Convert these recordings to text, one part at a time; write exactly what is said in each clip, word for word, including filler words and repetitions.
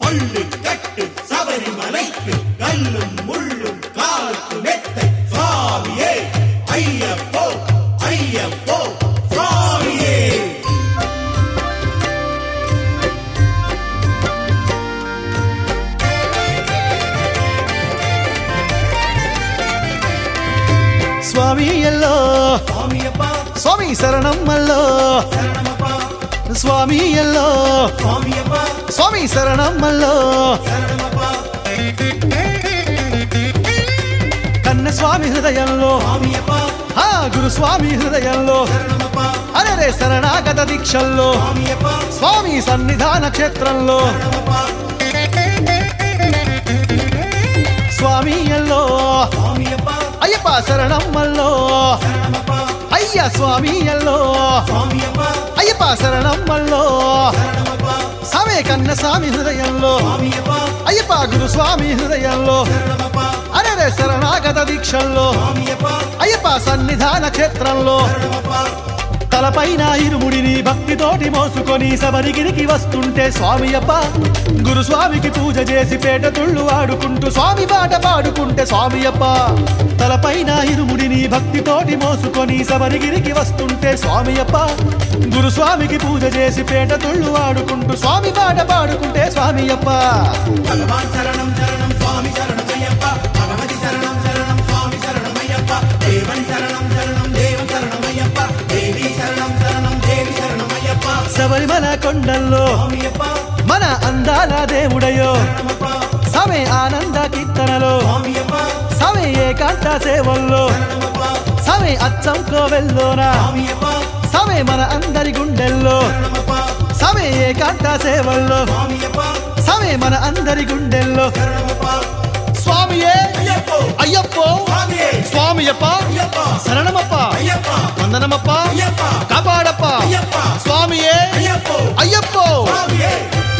சொல்லு கட்டு சபரிமலைக்கு கல்லும் முள்ளும் காலுக்கு மெத்தை சுவாமியே ஐயப்போ ஐயப்போ சுவாமியே. స్వామి ఎల్లో சுவாமியப்பா స్వామి శరణం మల్లో சரணமப்பா స్వామి ఎల్లో சுவாமியப்பா స్వామి శరణం మల్లో சரணமப்பா కన్న స్వామి హృదయంలో சுவாமியப்பா ఆ గురు స్వామి హృదయంలో சரணமப்பா అరే శరణాగత దీక్షల్లో சுவாமியப்பா స్వామి సన్నిధాన క్షేత్రంలో சரணமப்பா స్వామి ఎల్లో சுவாமியப்பா అయ్యప్ప శరణం మల్లో சரணமப்பா అయ్య స్వామి ఎల్లో சுவாமியப்பா అయ్యప్ప శరణం మల్లో சரணமப்பா సమే కన్న స్వామి హృదయంలో சுவாமியப்பா అయ్యప్ప గురు స్వామి హృదయంలో சரணமப்பா అరే శరణాగత దీక్షల్లో சுவாமியப்பா అయ్యప్ప సన్నిధాన క్షేత్రంలో சரணமப்பா తలపైన ఇరుముడిని భక్తితోటి మోసుకొని శబరిగిరికి వస్తుంటే స్వామియప్ప గురుస్వామికి పూజ చేసి పేట తుళ్ళు ఆడుకుంటూ స్వామి పాట పాడుకుంటే స్వామియప్ప తలపైన ఇరుముడిని భక్తితోటి మోసుకొని శబరిగిరికి వస్తుంటే స్వామియప్ప గురుస్వామికి పూజ చేసి పేట తుళ్ళు ఆడుకుంటూ స్వామి పాట పాడుకుంటే స్వామియప్ప. భగవాన్ శరణం శరణం స్వామి శరణమయ్యప్ప భగవతి శరణం శరణం స్వామి శరణమయ్యప్ప దేవన్ శరణం శరణం దేవ శరణమయ్యప్ప దేవి శరణం శరణం దేవి శరణమయ్యప్ప శబరిమల కొండల్లో స్వామియప్ప మన అందాల దేవుడయో శరణమప్ప సమే ఆనంద కీర్తనలో స్వామియప్ప సమే ఏకాంత సేవల్లో శరణమప్ప సమే అచ్చం కోవెల్లోన స్వామియప్ప సమే మన అందరి గుండెల్లో శరణమప్ప సమే ఏకాంత సేవల్లో స్వామియప్ప సమే మన అందరి గుండెల్లో శరణమప్ప స్వామియే అయ్యప్ప అయ్యప్పో స్వామియే స్వామియప్ప అయ్యప్ప శరణమప్ప అయ్యప్ప వందనమప్ప అయ్యప్ప కాపాడప్ప అయ్యప్ప స్వామియే అయ్యప్ప అయ్యప్పో. స్వామియే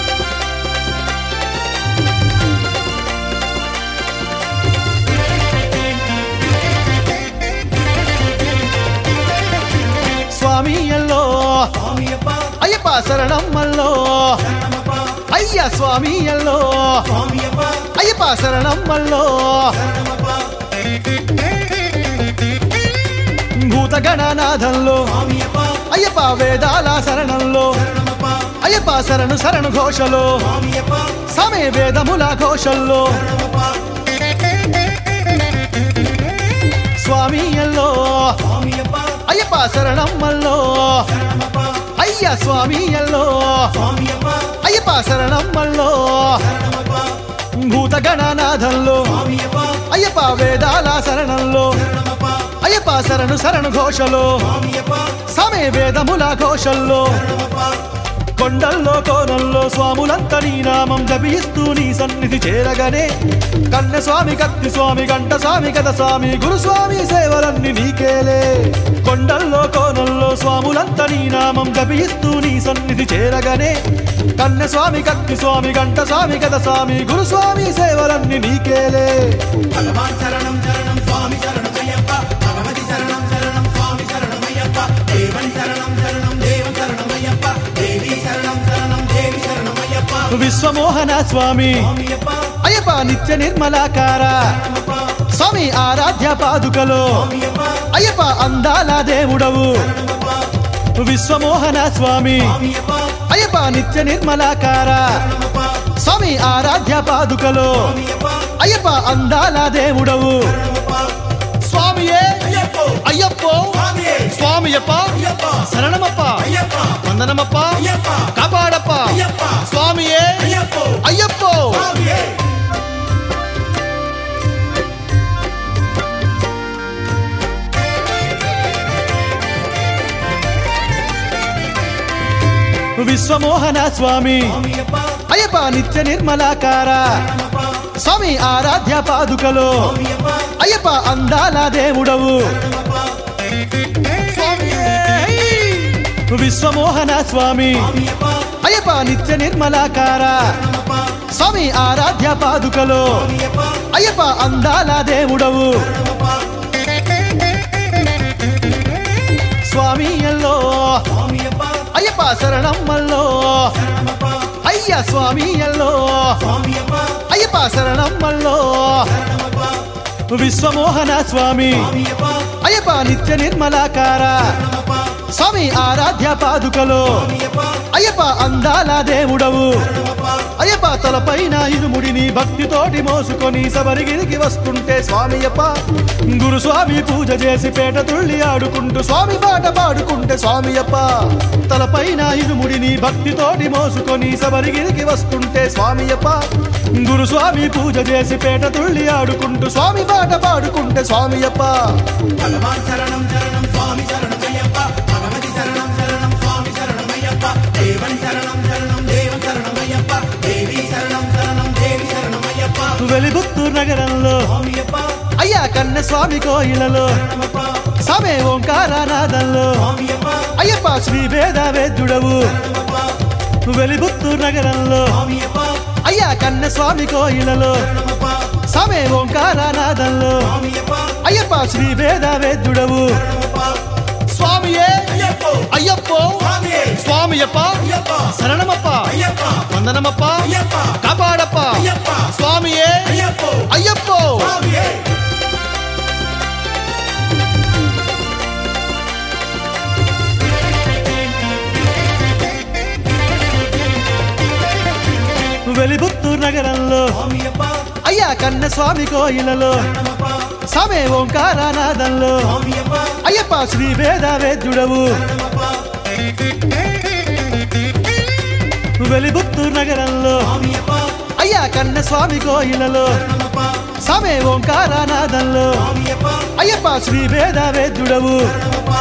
స్వామి ఎల్లో స్వామియప్ప అయ్యప్ప శరణం మల్లో శరణమప్ప అయ్య స్వామి ఎల్లో స్వామియప్ప అయ్యప్ప శరణం మల్లో శరణమప్ప భూత గణనాథంలో స్వామియప్ప అయ్యప్ప వేదాల శరణంలో శరణమప్ప అయ్యప్ప శరణు శరణు ఘోషలో స్వామియప్ప సమే వేదముల ఘోషల్లో శరణమప్ప స్వామి ఎల్లో స్వామియప్ప అయ్యప్ప శరణం మల్లో శరణమప్ప అయ్య స్వామి ఎల్లో స్వామియప్ప అయ్యప్ప శరణం మల్లో శరణమప్ప భూత గణనాథంలో స్వామియప్ప అయ్యప్ప వేదాల శరణంలో శరణమప్ప అయ్యప్ప శరణు శరణు ఘోషలో స్వామియప్ప సమే వేదముల ఘోషల్లో శరణమప్ప కొండల్లో కోనల్లో స్వాములంత నీ నామం జపిస్తూ నీ సన్నిధి చేరగనే కన్న స్వామి కత్తి స్వామి గంట స్వామి కథ స్వామి గురుస్వామి సేవలన్నీ నీకేలే. కొండల్లో కోనల్లో స్వాములంత నీ నామం జపిస్తూ నీ సన్నిధి చేరగనే కన్న స్వామి కత్తి స్వామి గంట స్వామి కథ స్వామి గురుస్వామి సేవలన్నీ నీకేలే. భగవాన్ శరణం శరణం స్వామి శరణమయ్యప్ప భగవతి శరణం శరణం స్వామి శరణమయ్యప్ప దేవన్ శరణం శరణం దేవ శరణమయ్యప్ప దేవి శరణం శరణం దేవి శరణమయ్యప్ప విశ్వమోహన స్వామి స్వామియప్ప అయ్యప్ప నిత్య నిర్మలాకార శరణమప్ప స్వామి ఆరాధ్య పాదుకలో స్వామియప్ప అయ్యప్ప అందాల దేవుడవు శరణమప్ప విశ్వమోహన స్వామి స్వామియప్ప అయ్యప్ప నిత్య నిర్మలాకార శరణమప్ప స్వామి ఆరాధ్య పాదుకలో స్వామియప్ప అయ్యప్ప అందాల దేవుడవు శరణమప్ప స్వామియే అయ్యప్ప అయ్యప్పో స్వామియే స్వామియప్ప అయ్యప్ప శరణమప్ప అయ్యప్ప వందనమప్ప అయ్యప్ప కాపాడప్ప అయ్యప్ప స్వామియే అయ్యప్ప అయ్యప్పో. స్వామియే విశ్వమోహన స్వామి స్వామియప్ప అయ్యప్ప నిత్య నిర్మలాకార శరణమప్ప స్వామి ఆరాధ్య పాదుకలో స్వామియప్ప అయ్యప్ప అందాల దేవుడవు శరణమప్ప స్వామియే. విశ్వమోహన స్వామి స్వామియప్ప అయ్యప్ప నిత్య నిర్మలాకార శరణమప్ప స్వామి ఆరాధ్య పాదుకలో స్వామియప్ప అయ్యప్ప అందాల దేవుడవు శరణమప్ప స్వామి ఎల్లో స్వామియప్ప అయ్యప్ప శరణం మల్లో శరణమప్ప అయ్యా స్వామి ఎల్లో స్వామియప్ప అయ్యప్ప శరణమ్మల్లో శరణమప్ప విశ్వమోహన స్వామి స్వామియప్ప అయ్యప్ప నిత్య నిర్మలాకార శరణమప్ప స్వామి ఆరాధ్య పాదుకలో స్వామియప్ప అయ్యప్ప అందాల దేవుడవు శరణమప్ప అయ్యప్ప తలపైన ఇరుముడిని భక్తితోటి మోసుకొని శబరిగిరికి వస్తుంటే స్వామియప్ప గురుస్వామి పూజ చేసి పేట తుళ్ళి ఆడుకుంటూ స్వామి పాట పాడుకుంటే స్వామియప్ప తలపైన ఇరుముడిని భక్తితోటి మోసుకొని శబరిగిరికి వస్తుంటే స్వామియప్ప గురుస్వామి పూజ చేసి పేట తుళ్ళి ఆడుకుంటూ స్వామి పాట పాడుకుంటే స్వామియప్ప భగవాన్ శరణం శరణం స్వామి శరణమయ్యప్ప భగవతి శరణం శరణం స్వామి శరణమయ్యప్ప దేవన్ శరణం శరణం దేవ శరణమయ్యప్ప దేవి శరణం శరణం దేవి శరణమయ్యప్ప వెలిబుత్తూరు నగరంలో స్వామియప్ప అయ్యా కన్న స్వామి కోయిలలో శరణమప్ప సమే ఓంకారనాదంలో స్వామియప్ప అయ్యప్ప శ్రీ వేద వేద్యుడవు శరణమప్ప వెలిబుత్తూరు నగరంలో స్వామియప్ప అయ్యా కన్న స్వామి కోయిలలో శరణమప్ప సమే ఓంకారనాదంలో స్వామియప్ప అయ్యప్ప శ్రీ వేద వేద్యుడవు శరణమప్ప స్వామియే అయ్యప్ప అయ్యప్పో స్వామియే స్వామియప్ప అయ్యప్ప శరణమప్ప అయ్యప్ప వందనమప్ప అయ్యప్ప కాపాడప్ప అయ్యప్ప స్వామియే అయ్యప్ప అయ్యప్పో స్వామియే వెలిబుత్తూరు నగరంలో స్వామియప్ప అయ్యా కన్న స్వామి కోయిలలో శరణమప్ప సమే ఓంకారనాదంలో స్వామియప్ప అయ్యప్ప శ్రీ వేద వేద్యుడవు శరణమప్ప వెలిబుత్తూరు నగరంలో స్వామియప్ప అయ్యా కన్న స్వామి కోయిలలో శరణమప్ప సమే ఓంకారనాదంలో స్వామియప్ప అయ్యప్ప శ్రీ వేద వేద్యుడవు శరణమప్ప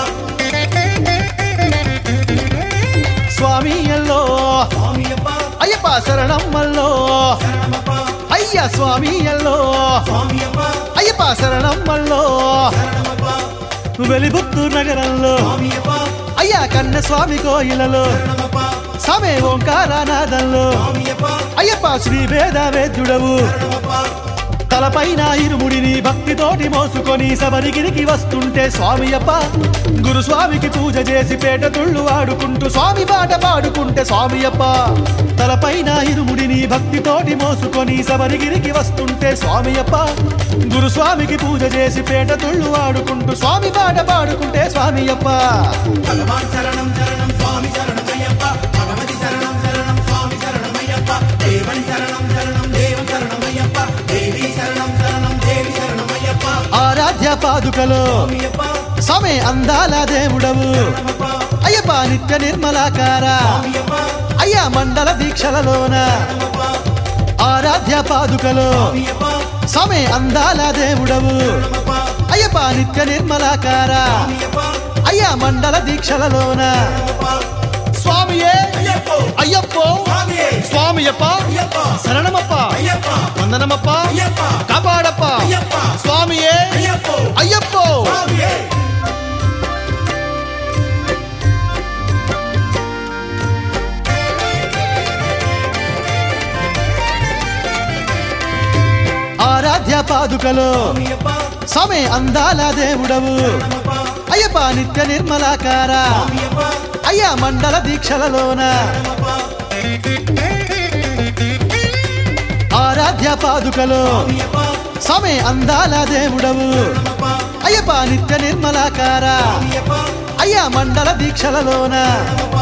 స్వామి ఎల్లో స్వామియప్ప అయ్యప్ప శరణమ్మల్లో శరణమప్ప అయ్యా స్వామి ఎల్లో స్వామియప్ప అయ్యప్ప శరణమ్మల్లో శరణమప్ప వెలిబుత్తూరు నగరంలో స్వామియప్ప అయ్యా కన్న స్వామి కోయిలలో శరణమప్ప సమే ఓంకారనాదంలో స్వామియప్ప అయ్యప్ప శ్రీ వేద వేద్యుడవు శరణమప్ప తలపైన ఇరుముడిని భక్తితోటి మోసుకొని శబరిగిరికి వస్తుంటే స్వామియప్ప గురుస్వామికి పూజ చేసి పేట తుళ్ళు ఆడుకుంటూ స్వామి పాట పాడుకుంటే స్వామియప్ప తలపైన ఇరుముడిని భక్తితోటి మోసుకొని శబరిగిరికి వస్తుంటే స్వామియప్ప గురుస్వామికి పూజ చేసి పేట తుళ్ళు ఆడుకుంటూ స్వామి పాట పాడుకుంటే స్వామియప్ప భగవాన్ శరణం శరణం స్వామి శరణమయ్యప్ప భగవతి శరణం శరణం స్వామి శరణమయ్యప్ప దేవన్ శరణం శరణం దేవ శరణమయ్యప్ప దేవి శరణం శరణం దేవి శరణమయ్యప్ప ఆరాధ్య పాదుకలో స్వామియప్ప సమే అందాల దేవుడవు శరణమప్ప అయ్యప్ప నిత్య నిర్మలాకార స్వామియప్ప అయ్యా మండల దీక్షలలోన శరణమప్ప ఆరాధ్య పాదుకలో స్వామియప్ప సమే అందాల దేవుడవు శరణమప్ప అయ్యప్ప నిత్య నిర్మలాకార స్వామియప్ప అయ్యా మండల దీక్షలలోన శరణమప్ప స్వామియే అయ్యప్ప అయ్యప్పో స్వామియే స్వామియప్ప అయ్యప్ప శరణమప్ప అయ్యప్ప వందనమప్ప అయ్యప్ప కాపాడప్ప అయ్యప్ప స్వామియే అయ్యప్ప అయ్యప్పో స్వామియే ఆరాధ్య పాదుకలో స్వామియప్ప సమే అందాల దేవుడవు శరణమప్ప అయ్యప్ప నిత్య నిర్మలాకార స్వామియప్ప అయ్యా మండల దీక్షలలోన శరణమప్ప ఆరాధ్య పాదుకలో స్వామియప్ప సమే అందాల దేవుడవు శరణమప్ప అయ్యప్ప నిత్య నిర్మలాకార స్వామియప్ప అయ్యా మండల దీక్షలలోన శరణమప్ప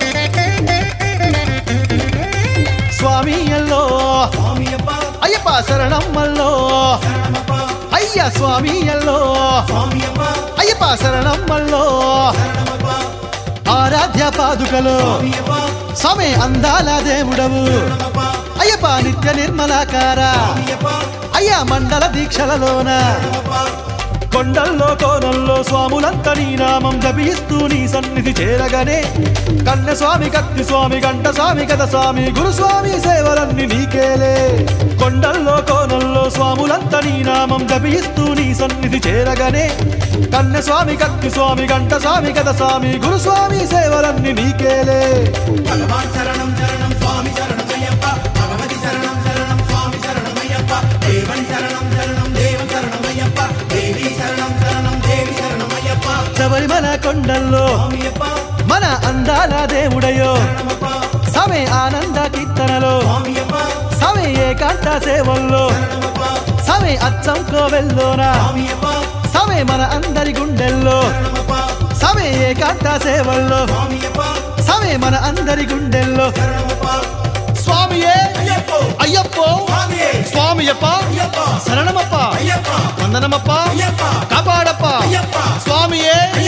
స్వామి ఎల్లో స్వామియప్ప అయ్యప్ప శరణమ్మల్లో శరణమప్ప అయ్యా స్వామి ఎల్లో స్వామియప్ప అయ్యప్ప శరణమ్మల్లో శరణమప్ప ఆరాధ్య పాదుకలో స్వామియప్ప సమే అందాల దేవుడవు శరణమప్ప అయ్యప్ప నిత్య నిర్మలాకార స్వామియప్ప అయ్యా మండల దీక్షలలోన శరణమప్ప కొండల్లో కోనల్లో స్వాములంత నీ నామం జపిస్తూ నీ సన్నిధి చేరగనే కన్న స్వామి కత్తి స్వామి గంట స్వామి గద స్వామి గురుస్వామి సేవలన్నీ నీకేలే కొండల్లో కోనల్లో స్వాములంత నీ నామం జపిస్తూ నీ సన్నిధి చేరగనే కన్న స్వామి కత్తి స్వామి గంట స్వామి గద స్వామి గురుస్వామి సేవలన్నీ నీకేలే భగవాన్ శరణం శరణం స్వామి శరణమయ్యప్ప భగవతి శరణం శరణం స్వామి శరణమయ్యప్ప దేవన్ శరణం శరణం దేవ శరణమయ్యప్ప దేవి శరణం శరణం దేవి శరణమయ్యప్ప శబరిమల కొండల్లో స్వామియప్ప మన అందాల దేవుడయో శరణమప్ప సమే ఆనంద కీర్తనలో స్వామియప్ప సమే ఏకాంత సేవల్లో శరణమప్ప సమే అచ్చం కోవెల్లోనా స్వామియప్ప సమే మన అందరి గుండెల్లో శరణమప్ప సమే ఏకాంత సేవల్లో స్వామియప్ప సమే మన అందరి గుండెల్లో శరణమప్ప స్వామియే అయ్యప్పో అయ్యప్పో స్వామియే స్వామియప్ప అయ్యప్ప శరణమప్ప అయ్యప్ప వందనమప్ప అయ్యప్ప కాపాడప్ప అయ్యప్ప స్వామియే